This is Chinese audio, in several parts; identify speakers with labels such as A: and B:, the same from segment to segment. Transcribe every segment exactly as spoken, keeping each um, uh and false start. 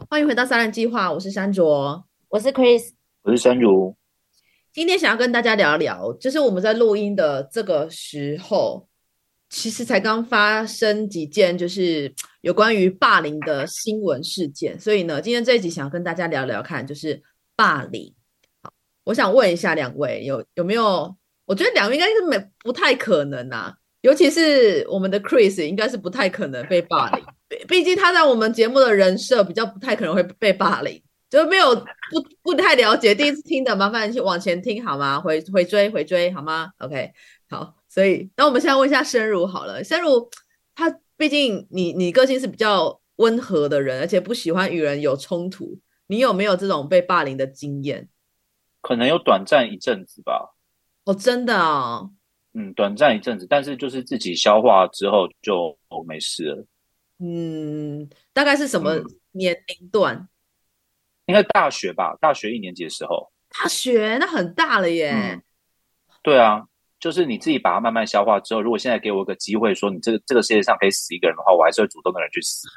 A: 欢迎回到三人计划，我是山卓。
B: 我是 Chris。
C: 我是山如。
A: 今天想要跟大家聊聊，就是我们在录音的这个时候，其实才刚发生几件就是有关于霸凌的新闻事件，所以呢，今天这一集想要跟大家聊聊看，就是霸凌。好，我想问一下两位，有有没有？我觉得两位应该是没不太可能啊，尤其是我们的 Chris，应该是不太可能被霸凌，毕毕竟他在我们节目的人设比较不太可能会被霸凌。就没有不不太了解，第一次听的麻烦你往前听好吗？回回追回追好吗？OK，好，所以那我们现在问一下深如好了，深如他毕竟你你个性是比较温和的人，而且不喜欢与人有冲突，你有没有这种被霸凌的经验？
C: 可能有短暂一阵子吧。
A: 哦，真的哦。
C: 嗯，短暂一阵子，但是就是自己消化之后就没事了。
A: 嗯，大概是什么
C: 嗯，
A: 年龄段？
C: 应该大学吧，大学一年级的时候。
A: 大学那很大了耶。
C: 嗯，对啊，就是你自己把它慢慢消化之后，如果现在给我一个机会，说你这个这个世界上可以死一个人的话，我还是会主动的人去死。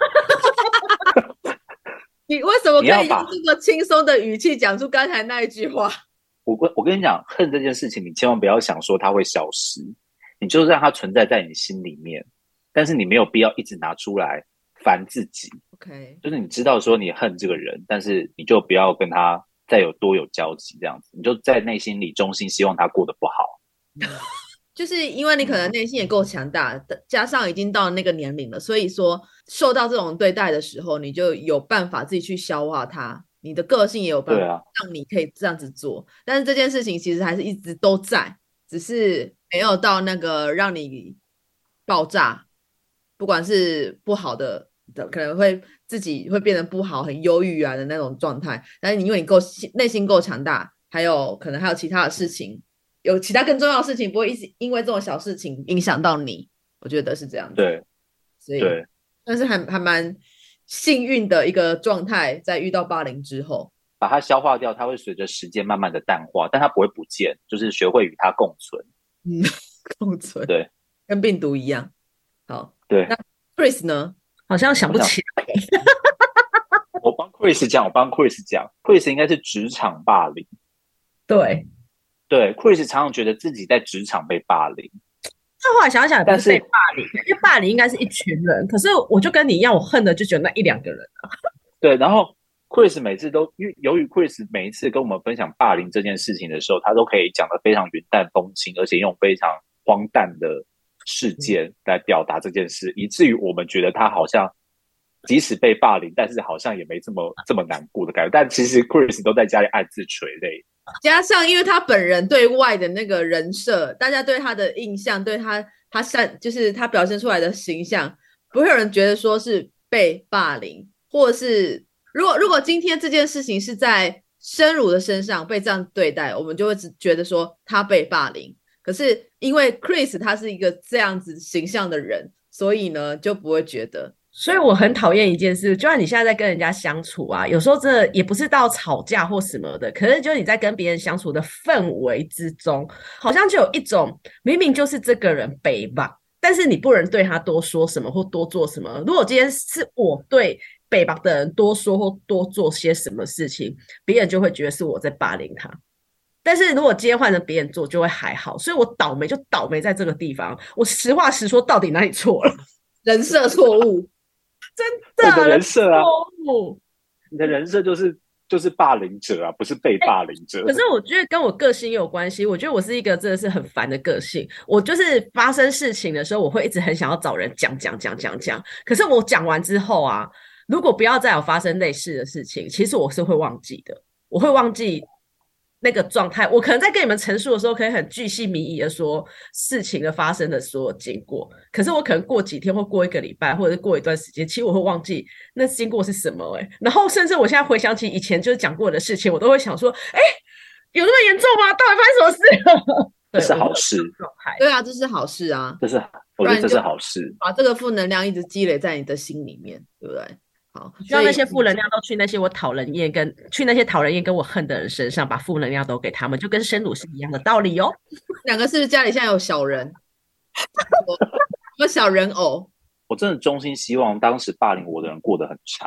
A: 你为什么可以用
C: 你要把
A: 这么轻松的语气讲出刚才那一句话？
C: 我跟我跟你讲，恨这件事情，你千万不要想说它会消失，你就让它存在在你心里面，但是你没有必要一直拿出来烦自己。
A: OK。
C: 就是你知道说你恨这个人，但是你就不要跟他再有多有交集，这样子，你就在内心里衷心希望他过得不好。
A: 就是因为你可能
C: 嗯，
A: 内心也够强大，加上已经到那个年龄了，所以说受到这种对待的时候，你就有办法自己去消化它，你的个性也有办法
C: 对啊，
A: 让你可以这样子做。但是这件事情其实还是一直都在，只是没有到那个让你爆炸，不管是不好的，的可能会自己会变得不好、很忧郁啊的那种状态。但是你因为你够内心够强大，还有可能还有其他的事情。有其他更重要的事情，不会一直因为这种小事情影响到你，我觉得是这样子，
C: 对
A: 所以
C: 对，
A: 但是还还蛮幸运的一个状态，在遇到霸凌之后。
C: 把它消化掉，它会随着时间慢慢的淡化，但它不会不见，就是学会与它共存。
A: 嗯，共存
C: 对
A: 跟病毒一样。好，
C: 对，
A: 那 Chris 呢？好像想
C: 我想
A: 不起来。
C: 我帮 Chris 讲，我帮 Chris 讲，Chris 应该是职场霸凌。
A: 对，
C: 对，Chris 常常觉得自己在职场被霸凌，
B: 那后来想想也不是被
C: 但是
B: 霸凌，因为霸凌应该是一群人，可是我就跟你一样，我恨的就只有那一两个人。
C: 对，然后 Chris 每次都，因为由于 Chris 每一次跟我们分享霸凌这件事情的时候，他都可以讲得非常云淡风轻，而且用非常荒诞的事件来表达这件事，以至于我们觉得他好像即使被霸凌，但是好像也没这么这么难过的感觉。但其实 Chris 都在家里暗自垂泪。
A: 加上因为他本人对外的那个人设，大家对他的印象，对他他善就是他表现出来的形象，不会有人觉得说是被霸凌，或者是如果如果今天这件事情是在生乳的身上被这样对待，我们就会只觉得说他被霸凌。可是因为 Chris 他是一个这样子形象的人，所以呢就不会觉得。
B: 所以我很讨厌一件事，就算你现在在跟人家相处啊，有时候这也不是到吵架或什么的，可是就是你在跟别人相处的氛围之中，好像就有一种明明就是这个人北吧，但是你不能对他多说什么或多做什么。如果今天是我对北吧的人多说或多做些什么事情，别人就会觉得是我在霸凌他。但是如果今天换成别人做，就会还好。所以我倒霉就倒霉在这个地方。我实话实说，到底哪里错了？
A: 人设错误。
B: 真
C: 你的
B: 的
C: 人设啊，
B: 错误。
C: 你的人设就是就是霸凌者啊，不是被霸凌者。
B: 可是我觉得跟我个性也有关系。我觉得我是一个真的是很烦的个性。我就是发生事情的时候，我会一直很想要找人讲讲讲讲讲。可是我讲完之后啊，如果不要再有发生类似的事情，其实我是会忘记的。我会忘记那个状态。我可能在跟你们陈述的时候，可以很巨细靡遗的说事情的发生的所有经过。可是我可能过几天或过一个礼拜，或者是过一段时间，其实我会忘记那经过是什么、欸。然后甚至我现在回想起以前就是讲过的事情，我都会想说，哎、欸，有那么严重吗？到底发生什么事了？
C: 这
B: 对，我会
C: 是好事，
B: 状态。
A: 对啊，这是好事啊，
C: 这是我觉得这
A: 不然你就
C: 是好事。
A: 把这个负能量一直积累在你的心里面，对不对？好，
B: 我希
A: 所以
B: 望那些负能量都去那些我讨人厌跟去那些讨人厌跟我恨的人身上，把负能量都给他们，就跟生乳是一样的道理哦。
A: 两个是不是家里现在有小人，有小人偶？
C: 我真的衷心希望当时霸凌我的人过得很差。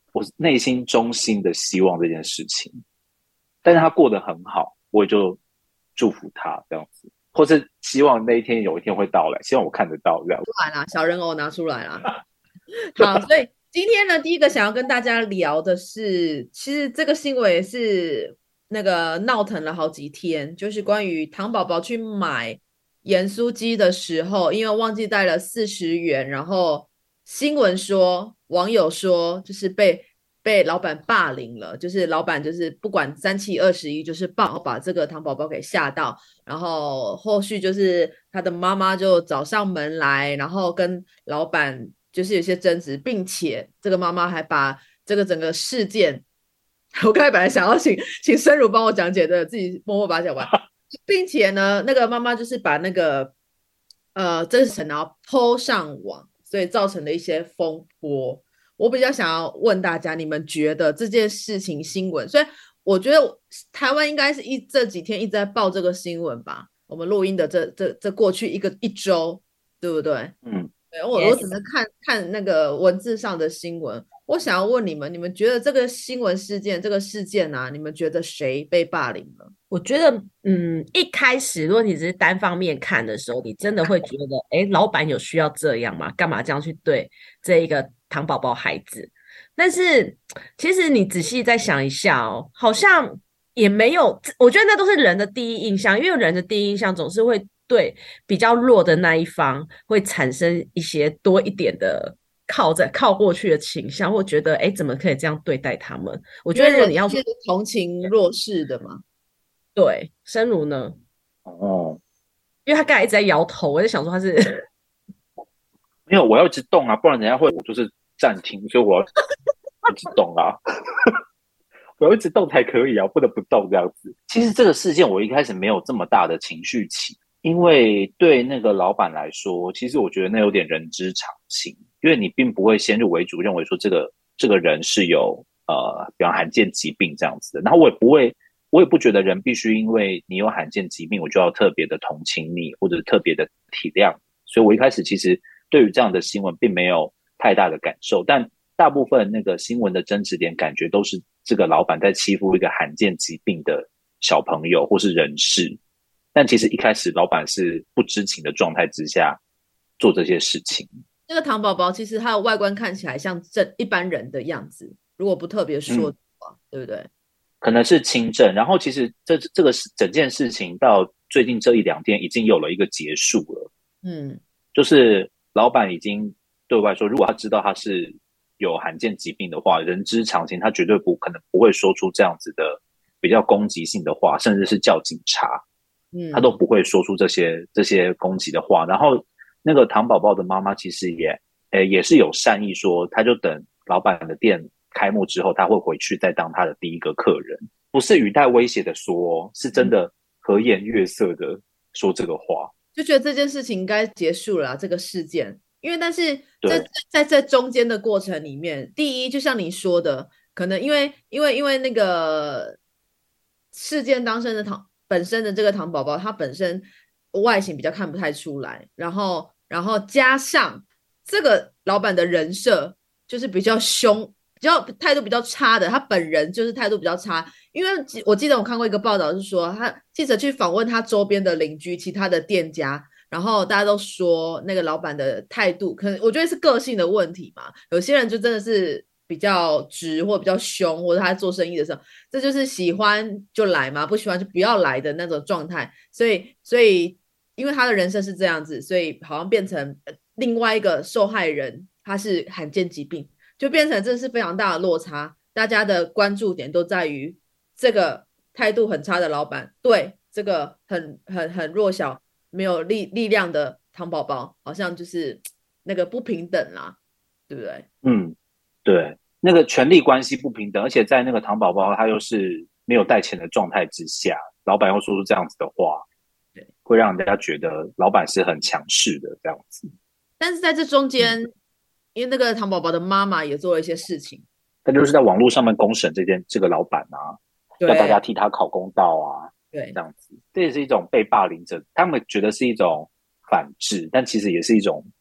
C: 我内心衷心的希望这件事情，但是他过得很好，我也就祝福他这样子，或是希望那一天有一天会到来，希望我看得到这样。
A: 出来啦，小人偶拿出来啦。好，所以今天呢，第一个想要跟大家聊的是，其实这个新闻也是那个闹腾了好几天，就是关于糖宝宝去买盐酥鸡的时候，因为忘记带了四十元，然后新闻说，网友说就是被被老板霸凌了，就是老板就是不管三七二十一，就是暴把这个糖宝宝给吓到，然后后续就是他的妈妈就找上门来，然后跟老板就是有些争执，并且这个妈妈还把这个整个事件，我刚才本来想要请请深如帮我讲解的，自己默默把它讲完，并且呢，那个妈妈就是把那个呃真实然后 po 上网，所以造成了一些风波。我比较想要问大家，你们觉得这件事情新闻，所以我觉得台湾应该是一这几天一直在报这个新闻吧？我们录音的这这这过去一个一周，对不对？
C: 嗯，
A: 对，我我只能看看那个文字上的新闻。我想要问你们，你们觉得这个新闻事件，这个事件啊，你们觉得谁被霸凌了？
B: 我觉得，嗯，一开始如果你只是单方面看的时候，你真的会觉得，哎，老板有需要这样吗？干嘛这样去对这一个糖宝宝孩子？但是其实你仔细再想一下哦，好像也没有，我觉得那都是人的第一印象，因为人的第一印象总是会对比较弱的那一方会产生一些多一点的靠在靠过去的倾向，或觉得哎，怎么可以这样对待他们？我觉得你要说
A: 同情弱势的嘛，
B: 对，生如呢？
C: 哦，
B: 因为他刚才一直在摇头，我在想说他是
C: 没有，我要一直动啊，不然人家会我就是暂停，所以我要一直动啊。我要一直动才可以啊，不得不动这样子。其实这个事件我一开始没有这么大的情绪起，因为对那个老板来说，其实我觉得那有点人之常情，因为你并不会先入为主认为说这个这个人是有呃，比方罕见疾病这样子的，然后我也不会，我也不觉得人必须因为你有罕见疾病，我就要特别的同情你或者特别的体谅，所以我一开始其实对于这样的新闻并没有太大的感受，但大部分那个新闻的争执点感觉都是这个老板在欺负一个罕见疾病的小朋友或是人士，但其实一开始老板是不知情的状态之下做这些事情。
A: 这个糖宝宝其实它的外观看起来像正一般人的样子，如果不特别说的话，嗯、对不对？
C: 可能是轻症，然后其实这这个整件事情到最近这一两天已经有了一个结束了，嗯，就是老板已经对外说，如果他知道他是有罕见疾病的话，人之常情，他绝对不可能不会说出这样子的比较攻击性的话，甚至是叫警察，嗯，他都不会说出这些这些攻击的话。然后那个糖宝宝的妈妈其实也诶也是有善意说，他就等老板的店开幕之后，他会回去再当他的第一个客人，不是语带威胁的说，是真的和颜悦色的说这个话，
A: 就觉得这件事情应该结束了啦，这个事件。因为但是在在在中间的过程里面，第一就像你说的，可能因为因为因为那个事件当身的糖本身的这个糖宝宝，它本身外形比较看不太出来，然后然后加上这个老板的人设就是比较凶，比较态度比较差的，他本人就是态度比较差。因为我记得我看过一个报道是说，他记者去访问他周边的邻居，其他的店家。然后大家都说那个老板的态度，可能我觉得是个性的问题嘛。有些人就真的是比较直，或比较凶，或者他做生意的时候，这就是喜欢就来嘛，不喜欢就不要来的那种状态。所以，所以因为他的人设是这样子，所以好像变成另外一个受害人，他是罕见疾病，就变成这是非常大的落差。大家的关注点都在于这个态度很差的老板对这个很很很弱小。没有力力量的糖宝宝，好像就是那个不平等啦，对不对？
C: 嗯，对，那个权力关系不平等，而且在那个糖宝宝他又是没有带钱的状态之下，老板又说出这样子的话，对，会让人家觉得老板是很强势的这样子。
A: 但是在这中间，嗯、因为那个糖宝宝的妈妈也做了一些事情，
C: 他就是在网络上面公审这件这个老板啊，要大家替他讨公道啊。
A: 对，
C: 这样子，这也是一种被霸凌者，他们觉得是一种反制，但其实也是一种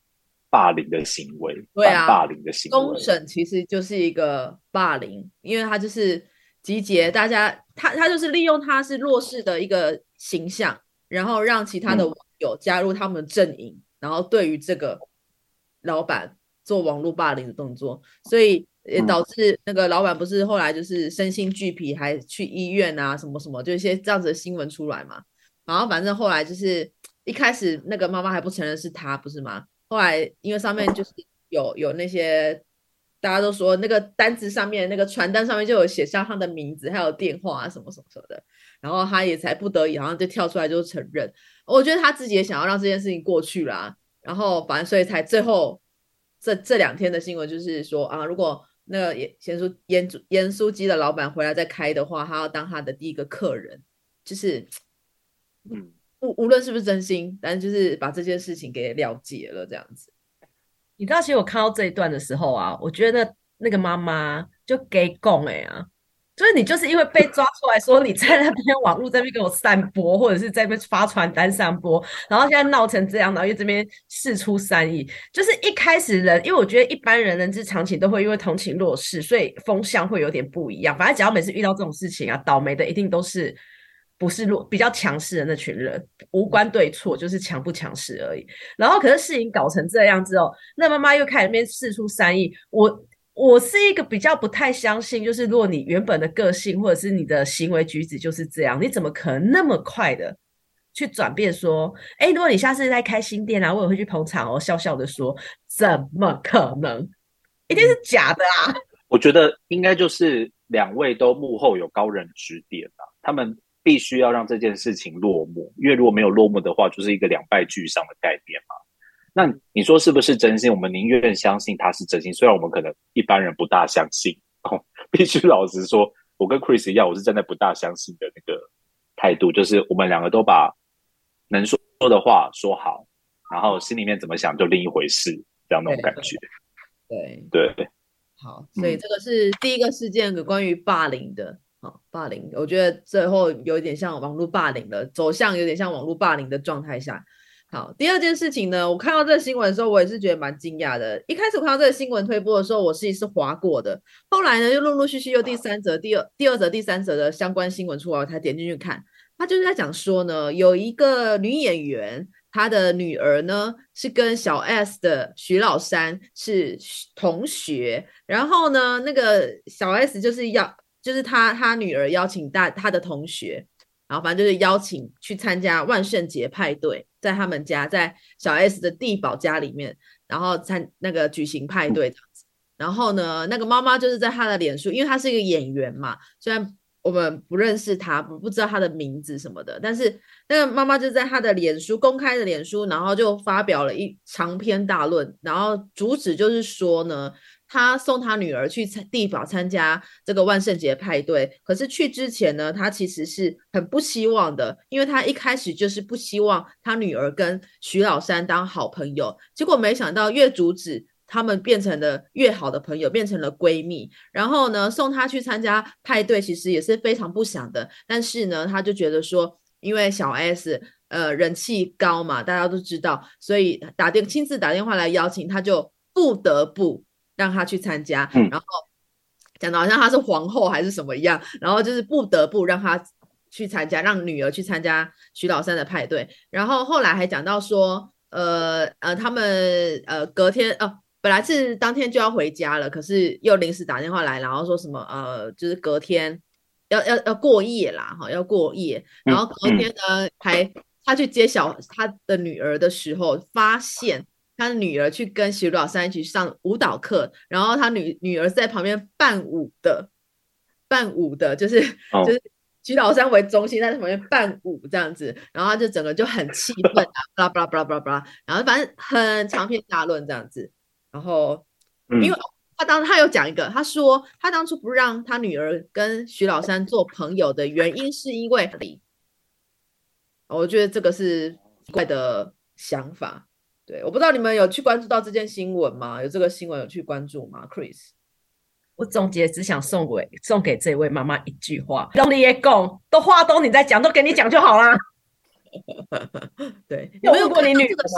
C: 霸凌的行为，
A: 对啊，
C: 反霸凌的行为。
A: 公审其实就是一个霸凌，因为他就是集结大家，他他就是利用他是弱势的一个形象，然后让其他的网友加入他们的阵营，嗯、然后对于这个老板做网络霸凌的动作，所以也导致那个老板不是后来就是身心俱疲，还去医院啊什么什么，就一些这样子的新闻出来嘛。然后反正后来就是一开始那个妈妈还不承认是他，不是吗？后来因为上面就是有有那些大家都说那个单子上面那个传单上面就有写上他的名字还有电话啊什么什么什么的，然后他也才不得已好像就跳出来就承认。我觉得他自己也想要让这件事情过去啦，然后反正所以才最后这这两天的新闻就是说啊，如果那个盐酥盐盐酥鸡的老板回来再开的话，他要当他的第一个客人，就是嗯。无, 无论是不是真心，但是就是把这件事情给了解了这样子。
B: 你知道，其实我看到这一段的时候啊，我觉得 那, 那个妈妈就给讲哎啊，就是你就是因为被抓出来说你在那边网络在那边给我散播，或者是在那边发传单散播，然后现在闹成这样，然后又这边释出善意，就是一开始人，因为我觉得一般人人之常情都会因为同情弱势，所以风向会有点不一样。反正只要每次遇到这种事情啊，倒霉的一定都是。不是弱比较强势的那群人，无关对错，就是强不强势而已。然后可是事情搞成这样之后，那妈妈又开始面释出善意。我我是一个比较不太相信，就是如果你原本的个性或者是你的行为举止就是这样，你怎么可能那么快的去转变说，哎，如果你下次再开新店啊，我也会去捧场哦，笑笑的说，怎么可能？一定是假的啊！
C: 我觉得应该就是两位都幕后有高人指点啊，他们。必须要让这件事情落幕，因为如果没有落幕的话，就是一个两败俱伤的概念嘛。那你说是不是真心？我们宁愿相信他是真心，虽然我们可能一般人不大相信。哦、必须老实说，我跟 Chris 一样，我是站在不大相信的那个态度，就是我们两个都把能说的话说好，然后心里面怎么想就另一回事，这样那种感觉。
A: 对
C: 对, 对
A: 好，所以这个是第一个事件，关于霸凌的。好，霸凌，我觉得最后有一点像网络霸凌了，走向有点像网络霸凌的状态下。好，第二件事情呢，我看到这个新闻的时候，我也是觉得蛮惊讶的。一开始我看到这个新闻推播的时候，我是是滑过的，后来呢，又陆陆续续又第三则、第二、第二则、第三则的相关新闻出来，我才点进去看。他就是在讲说呢，有一个女演员，她的女儿呢是跟小 S 的徐老三是同学，然后呢，那个小 S 就是要。就是他他女儿邀请大他的同学，然后反正就是邀请去参加万圣节派对，在他们家，在小 S 的地堡家里面，然后参那个举行派对这样子。然后呢，那个妈妈就是在他的脸书，因为他是一个演员嘛，虽然我们不认识他，不不知道他的名字什么的，但是那个妈妈就在他的脸书公开的脸书，然后就发表了一长篇大论，然后主旨就是说呢。他送他女儿去地堡参加这个万圣节派对，可是去之前呢，他其实是很不希望的，因为他一开始就是不希望他女儿跟徐老三当好朋友，结果没想到越阻止，他们变成了越好的朋友，变成了闺蜜。然后呢，送他去参加派对，其实也是非常不想的，但是呢，他就觉得说，因为小 S 呃人气高嘛，大家都知道，所以打电亲自打电话来邀请，他就不得不。让他去参加，然后讲的好像他是皇后还是什么一样，然后就是不得不让他去参加，让女儿去参加徐老三的派对。然后后来还讲到说，呃呃，他们呃隔天哦、呃，本来是当天就要回家了，可是又临时打电话来，然后说什么呃，就是隔天要要要过夜啦，哈，要过夜。然后隔天呢，还他去接小他的女儿的时候，发现。他的女儿去跟徐老三一起上舞蹈课，然后他女女儿在旁边伴舞的，伴舞的，就是、oh. 就是徐老三为中心，在旁边伴舞这样子，然后他就整个就很气愤啊，巴拉巴拉巴拉巴拉巴拉，然后反正很长篇大论这样子，然后、嗯、因为他当他有讲一个，他说他当初不让他女儿跟徐老三做朋友的原因是因为，我觉得这个是怪的想法。对，我不知道你们有去关注到这件新闻吗？有这个新闻有去关注吗 ？Chris，
B: 我总结只想送给送给这位妈妈一句话：用你也讲，都话都你在讲，都给你讲就好啦。
A: 对，
B: 有没有过你女儿吗？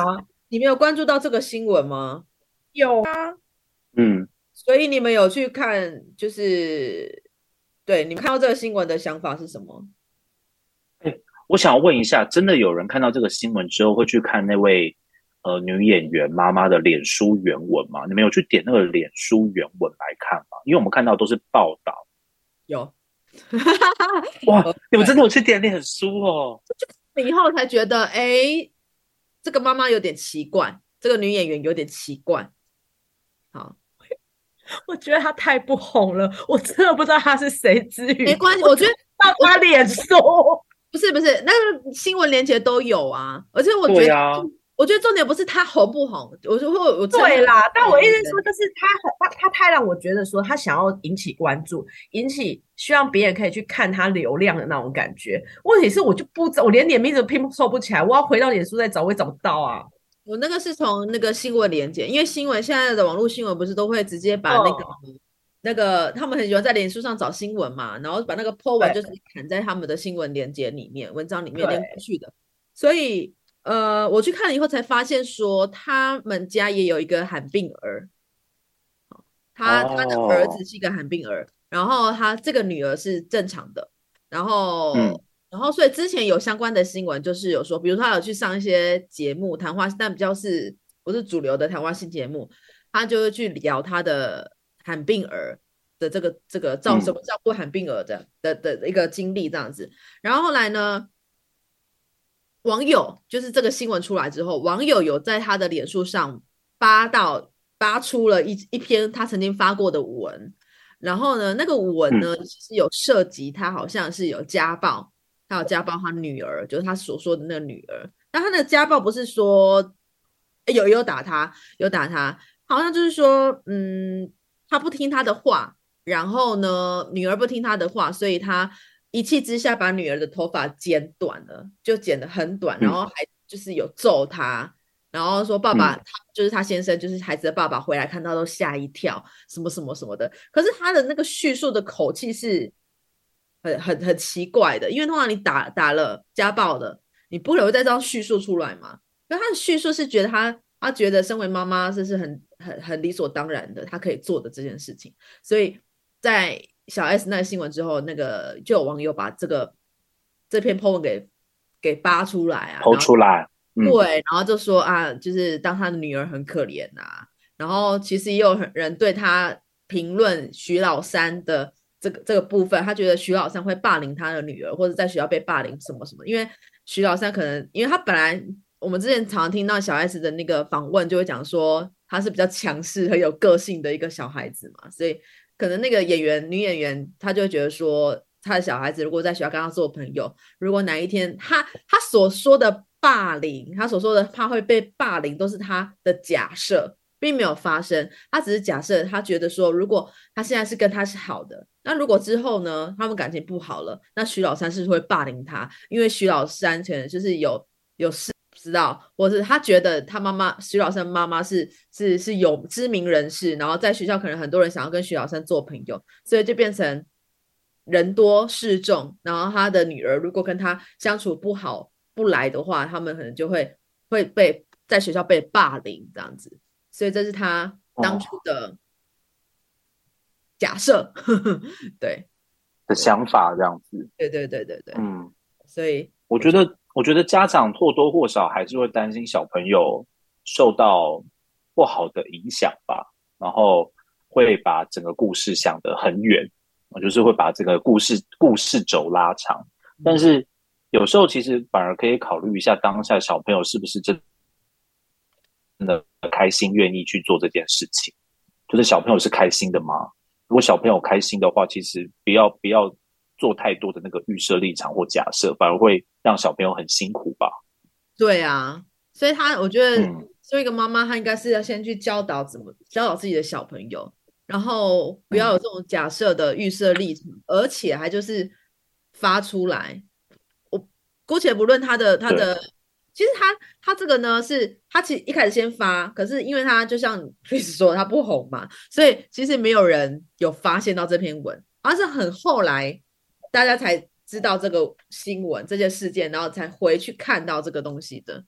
A: 你们有关注到这个新闻吗？
B: 有啊，
C: 嗯，
A: 所以你们有去看，就是对你们看到这个新闻的想法是什么？
C: 我想要问一下，真的有人看到这个新闻之后会去看那位呃女演员妈妈的脸书原文吗？你们有去点那个脸书原文来看吗？因为我们看到都是报道。
A: 有，
C: 哇，你们真的有去点脸书哦？
A: 以后才觉得，哎，这个妈妈有点奇怪，这个女演员有点奇怪。好，
B: 我觉得她太不红了，我真的不知道她是谁之余，
A: 没关系，我觉得
B: 到她脸书。
A: 不是不是，那个新闻连结都有啊，而且我觉得，
C: 啊、
A: 我觉得重点不是她红不红，我就会我
B: 对啦，但我意思是说，就是他他他太让我觉得说，他想要引起关注，引起希望别人可以去看他流量的那种感觉。问题是我就不知道，我连脸名字拼凑不起来，我要回到脸书再找，我也找不到啊。
A: 我那个是从那个新闻连结，因为新闻现在的网络新闻不是都会直接把那个、哦、那个他们很喜欢在脸书上找新闻嘛，然后把那个 po 文就是砍在他们的新闻连结里面，文章里面连过去的，所以。呃，我去看了以后才发现说，他们家也有一个罕病儿，他、哦、他的儿子是一个罕病儿，然后他这个女儿是正常的，然后、嗯、然后所以之前有相关的新闻，就是有说，比如说他有去上一些节目谈话，但比较是不是主流的谈话性节目，他就会去聊他的罕病儿的这个这个照什么照顾罕病儿的、嗯、的的一个经历这样子，然后后来呢？网友就是这个新闻出来之后，网友有在他的脸书上扒到扒出了一一篇他曾经发过的文，然后呢，那个文呢，其实有涉及他好像是有家暴，他有家暴他女儿，就是他所说的那个女儿。但他的家暴不是说有有打他，有打他，好像就是说，嗯，他不听他的话，然后呢，女儿不听他的话，所以他。一气之下把女儿的头发剪短了，就剪得很短，然后还就是有揍她，然后说爸爸、嗯、他就是他先生，就是孩子的爸爸回来看到都吓一跳，什么什么什么的。可是他的那个叙述的口气是很很很奇怪的，因为通常你打打了家暴的，你不会再这样叙述出来嘛？可他的叙述是觉得他他觉得身为妈妈这是很很很理所当然的，他可以做的这件事情，所以在。小 S 那个新闻之后，那个就有网友把这个这篇 po 文给给扒出来啊，
C: 剖出来，
A: 嗯、对，然后就说啊，就是当他的女儿很可怜啊，然后其实也有人对他评论徐老三的这个这个部分，他觉得徐老三会霸凌他的女儿，或者在学校被霸凌什么什么，因为徐老三可能因为他本来我们之前常常听到小 S 的那个访问，就会讲说他是比较强势很有个性的一个小孩子嘛，所以。可能那个演员女演员她就会觉得说她的小孩子如果在学校跟她做朋友，如果哪一天她她所说的霸凌，她所说的怕会被霸凌都是她的假设，并没有发生，她只是假设，她觉得说如果她现在是跟她是好的，那如果之后呢他们感情不好了，那徐老三是会霸凌她，因为徐老三可能就是有有事知道，或是他觉得他妈妈徐老三妈妈是是是有知名人士，然后在学校可能很多人想要跟徐老三做朋友，所以就变成人多势众，然后他的女儿如果跟他相处不好不来的话，他们可能就会会被在学校被霸凌这样子，所以这是他当初的假设，哦、对
C: 的想法这样子，
A: 对对对对对，
C: 嗯，
A: 所以
C: 我觉得。我觉得家长或多或少还是会担心小朋友受到不好的影响吧，然后会把整个故事想得很远，就是会把这个故事故事轴拉长。但是有时候其实反而可以考虑一下当下小朋友是不是真的开心愿意去做这件事情，就是小朋友是开心的吗？如果小朋友开心的话，其实不要不要做太多的那个预设立场或假设，反而会让小朋友很辛苦吧。
A: 对啊，所以他我觉得作为一个妈妈，她应该是要先去教导怎么教导自己的小朋友，然后不要有这种假设的预设立场，嗯、而且还就是发出来。我姑且不论他的他的，其实他他这个呢是他其实一开始先发，可是因为他就像 Chris 说他不红嘛，所以其实没有人有发现到这篇文，而是很后来。大家才知道这个新闻这件事件，然后才回去看到这个东西的。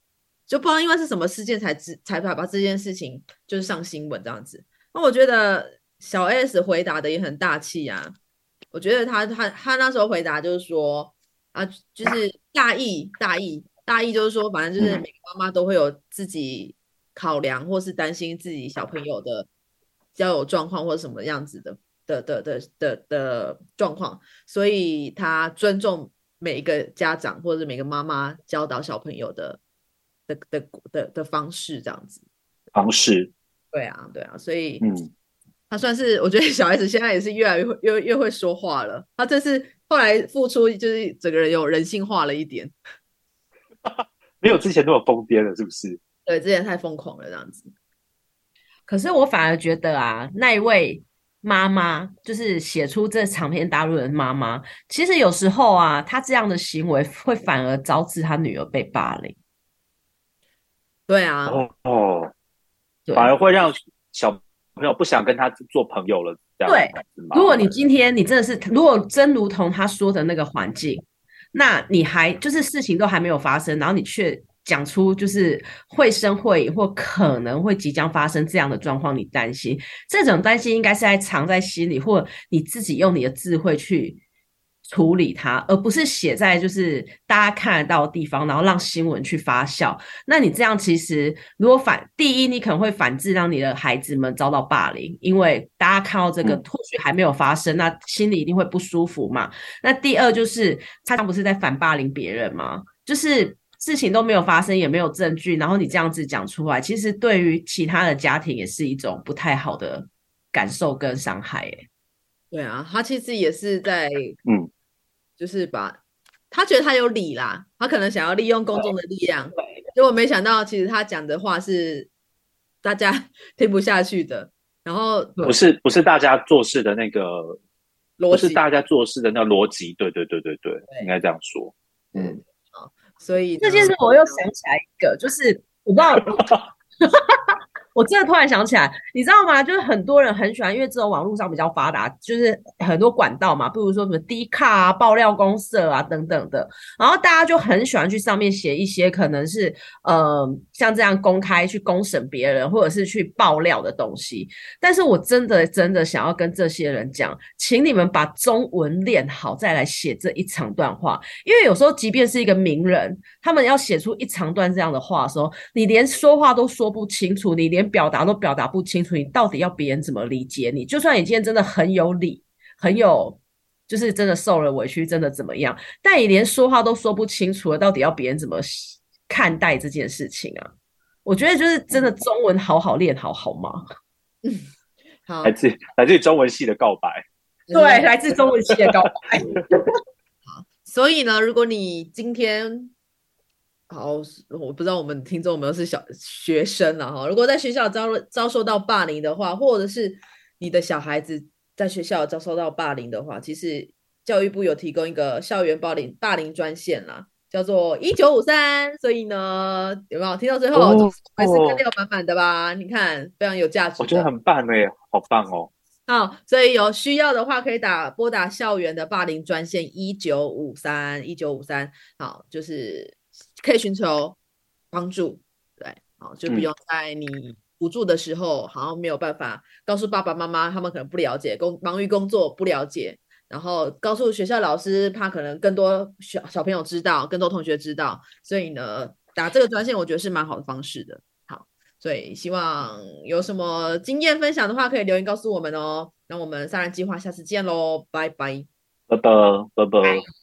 A: 就不知道因为是什么事件才知才把把这件事情就是上新闻这样子。那我觉得小 S 回答的也很大气啊，我觉得他他他那时候回答就是说啊，就是大意大意大意就是说，反正就是每个妈妈都会有自己考量或是担心自己小朋友的交友状况或者什么样子的的的的的的状况，所以他尊重每一个家长或者每个妈妈教导小朋友的的的的的方式这样子。
C: 方式，
A: 对啊，对啊，所以
C: 嗯，
A: 他算是，我觉得小孩子现在也是越来越越越会说话了。他这次后来付出，就是整个人有人性化了一点。
C: 没有之前那么疯癫了，是不是？
A: 对，之前太疯狂了这样子。
B: 可是我反而觉得啊，那一位妈妈就是写出这长篇大论的妈妈，其实有时候啊，她这样的行为会反而招致她女儿被霸凌。
A: 对啊，
C: 哦哦，
B: 对
C: 反而会让小朋友不想跟他做朋友了，这样
B: 对，
C: 子吗？
B: 如果你今天你真的是，如果真如同他说的那个环境，那你还就是事情都还没有发生，然后你却讲出就是会声会影或可能会即将发生这样的状况，你担心，这种担心应该是在藏在心里，或你自己用你的智慧去处理它，而不是写在就是大家看得到的地方，然后让新闻去发酵。那你这样其实如果反第一，你可能会反制让你的孩子们遭到霸凌，因为大家看到这个
C: 嗯
B: 或许还没有发生，那心里一定会不舒服嘛。那第二就是他不是在反霸凌别人吗？就是事情都没有发生，也没有证据，然后你这样子讲出来，其实对于其他的家庭也是一种不太好的感受跟伤害耶。
A: 对啊，他其实也是在，
C: 嗯，
A: 就是把他觉得他有理啦，他可能想要利用公众的力量，结果没想到其实他讲的话是大家听不下去的，然后
C: 不是不是大家做事的那个
A: 逻辑，
C: 不是大家做事的那个逻辑，对对对对对，应该这样说。嗯，
A: 所以
B: 这件事我又想起来一个，就是我不知道。我真的突然想起来，你知道吗？就是很多人很喜欢，因为这种网络上比较发达，就是很多管道嘛，比如说什么 D 卡啊、爆料公社啊等等的，然后大家就很喜欢去上面写一些可能是呃像这样公开去公审别人，或者是去爆料的东西。但是我真的真的想要跟这些人讲，请你们把中文练好，再来写这一长段话，因为有时候即便是一个名人，他们要写出一长段这样的话的时候，你连说话都说不清楚，你连表达都表达不清楚，你到底要别人怎么理解你？就算你今天真的很有理，很有，就是真的受了委屈，真的怎么样，但你连说话都说不清楚了，到底要别人怎么看待这件事情啊？我觉得就是真的中文好好练好，好吗？
A: 嗯，好，
C: 来自来自中文系的告白，
B: 对，来自中文系的告白。
A: 所以呢，如果你今天好，我不知道我们听众有没有是小学生了哈。如果在学校遭遭受到霸凌的话，或者是你的小孩子在学校遭受到霸凌的话，其实教育部有提供一个校园霸凌霸凌专线啦，叫做一九五三。所以呢，有没有听到最后？
C: 哦
A: 还是跟料满满的吧？你看，非常有价值的。
C: 我觉得很棒诶，好棒哦。
A: 好，所以有需要的话可以打拨打校园的霸凌专线一九五三一九五三，好，就是可以寻求帮助，对，好，就不用在你无助的时候，好像没有办法告诉爸爸妈妈，他们可能不了解，工忙于工作不了解，然后告诉学校老师，怕可能更多小小朋友知道，更多同学知道，所以呢，打这个专线我觉得是蛮好的方式的。所以希望有什么经验分享的话，可以留言告诉我们哦。那我们三人计划下次见喽，拜拜，
C: 拜拜拜拜。